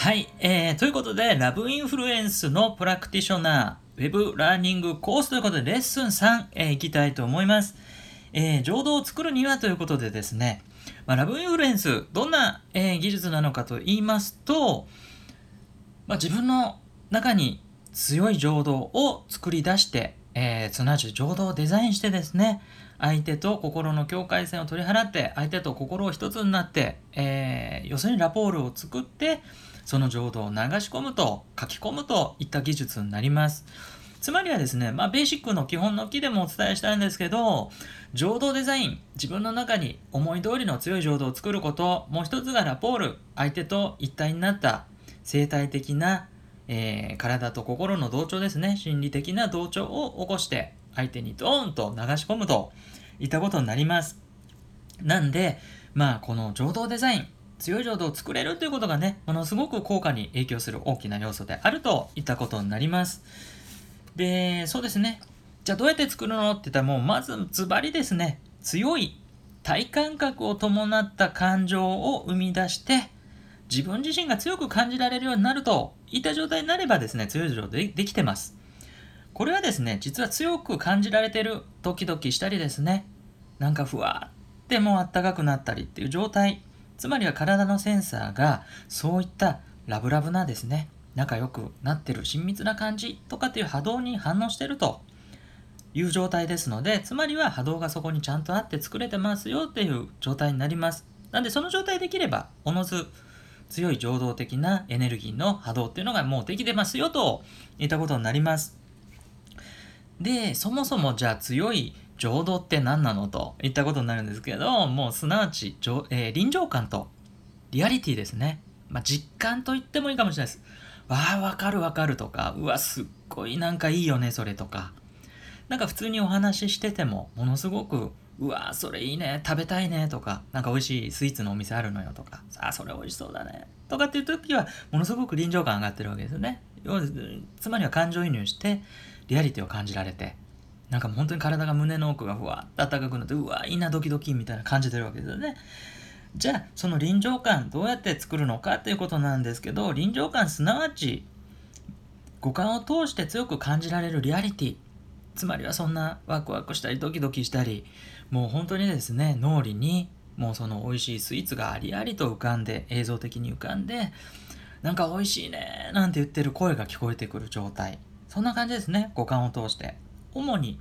はい、ということで、ラブインフルエンスのプラクティショナー、ウェブラーニングコースということで、レッスン3、いきたいと思います。情動を作るにはということでですね、ラブインフルエンス、どんな、技術なのかと言いますと、自分の中に強い情動を作り出して、すなわち情動をデザインしてですね、相手と心の境界線を取り払って、相手と心を一つになって、要するにラポールを作って、その情動を流し込むと、書き込むといった技術になります。つまりはですね、ベーシックの基本の木でもお伝えしたんですけど、情動デザイン、自分の中に思い通りの強い情動を作ること、もう一つがラポール、相手と一体になった生態的な、体と心の同調ですね、心理的な同調を起こして相手にドーンと流し込むといったことになります。なんで、この情動デザイン、強い情動を作れるということがね、ものすごく効果に影響する大きな要素であるといったことになります。で、そうですね。じゃあどうやって作るのって言ったら、もうまずズバリですね、強い体感覚を伴った感情を生み出して、自分自身が強く感じられるようになるといった状態になればですね、強い情動できてます。これはですね、実は強く感じられてる、ドキドキしたりですね、なんかふわーってもうあったかくなったりっていう状態、つまりは体のセンサーがそういったラブラブなですね、仲良くなってる親密な感じとかっていう波動に反応してるという状態ですので、つまりは波動がそこにちゃんとあって作れてますよっていう状態になります。なんでその状態できればおのず強い情動的なエネルギーの波動っていうのがもうできてますよといったことになります。で、そもそもじゃあ強い情動って何なのといったことになるんですけど、もうすなわち、臨場感とリアリティですね。実感と言ってもいいかもしれないです。わかるわかるとか、うわ、すっごいなんかいいよね、それとか。なんか普通にお話ししてても、ものすごく、うわそれいいね、食べたいねとか、なんか美味しいスイーツのお店あるのよとか、それ美味しそうだねとかっていう時は、ものすごく臨場感上がってるわけですよね。つまりは感情移入して、リアリティを感じられて、なんか本当に体が胸の奥がふわっと暖かくなって、うわいいなドキドキみたいな感じてるわけですよね。じゃあその臨場感どうやって作るのかっていうことなんですけど、臨場感すなわち五感を通して強く感じられるリアリティ、つまりはそんなワクワクしたりドキドキしたり、もう本当にですね、脳裏にもうその美味しいスイーツがありありと浮かんで、映像的に浮かんで、なんか美味しいねなんて言ってる声が聞こえてくる状態、そんな感じですね。五感を通して、主に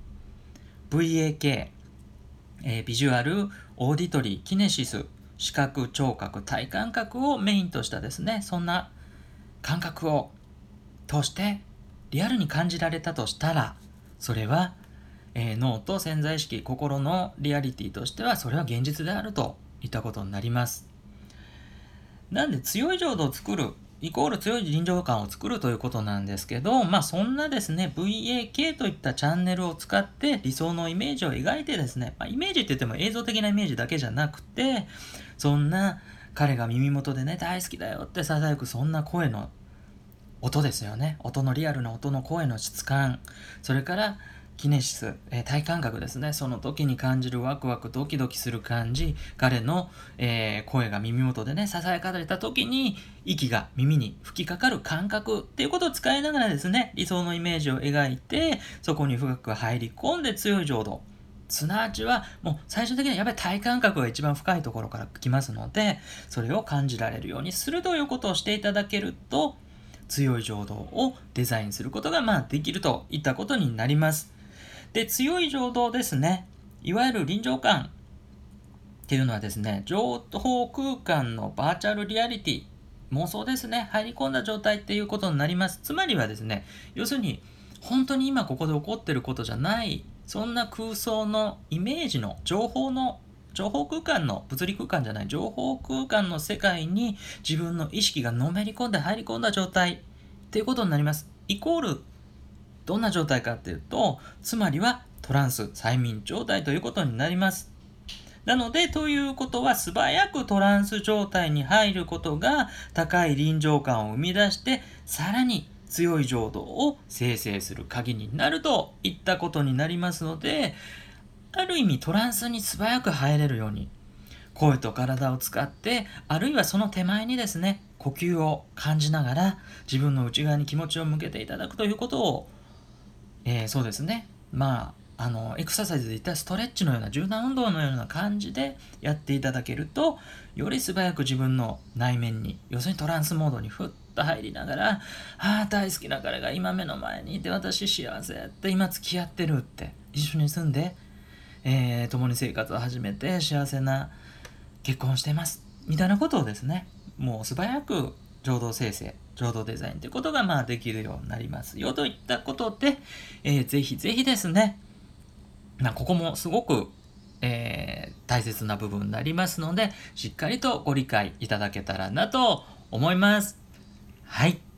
VAK、ビジュアル、オーディトリー、キネシス、視覚、聴覚、体感覚をメインとしたですね、そんな感覚を通してリアルに感じられたとしたら、それは、脳と潜在意識、心のリアリティとしてはそれは現実であるといったことになります。なんで強い情動を作るイコール強い臨場感を作るということなんですけど、そんなですね VAK といったチャンネルを使って理想のイメージを描いてですね、イメージって言っても映像的なイメージだけじゃなくて、そんな彼が耳元でね大好きだよって囁くそんな声の音ですよね。音のリアルな音の声の質感、それからキネシス、体感覚ですね。その時に感じるワクワクドキドキする感じ、彼の、声が耳元でね囁かれた時に息が耳に吹きかかる感覚っていうことを使いながらですね、理想のイメージを描いて、そこに深く入り込んで強い浄土、すなわちはもう最終的にはやっぱり体感覚が一番深いところから来ますので、それを感じられるようにするということをしていただけると、強い情動をデザインすることができるといったことになります。で、強い情動ですね、いわゆる臨場感っていうのはですね、情報空間のバーチャルリアリティ、妄想ですね、入り込んだ状態っていうことになります。つまりはですね、要するに本当に今ここで起こってることじゃない、そんな空想のイメージの情報空間の、物理空間じゃない情報空間の世界に自分の意識がのめり込んで入り込んだ状態っていうことになります。イコールどんな状態かっていうと、つまりはトランス催眠状態ということになります。なので、ということは素早くトランス状態に入ることが高い臨場感を生み出して、さらに強い浄土を生成する鍵になるといったことになりますので、ある意味トランスに素早く入れるように、 声と体を使って、あるいはその手前にですね、呼吸を感じながら自分の内側に気持ちを向けていただくということを、そうですね、エクササイズで言ったらストレッチのような柔軟運動のような感じでやっていただけると、より素早く自分の内面に、要するにトランスモードにふっと入りながら、大好きな彼が今目の前にいて、私幸せって今付き合ってるって、一緒に住んで、共に生活を始めて幸せな結婚してますみたいなことをですね、もう素早く情動生成、情動デザインということができるようになりますよといったことで、ぜひぜひですね、ここもすごく、大切な部分になりますので、しっかりとご理解いただけたらなと思います。はい。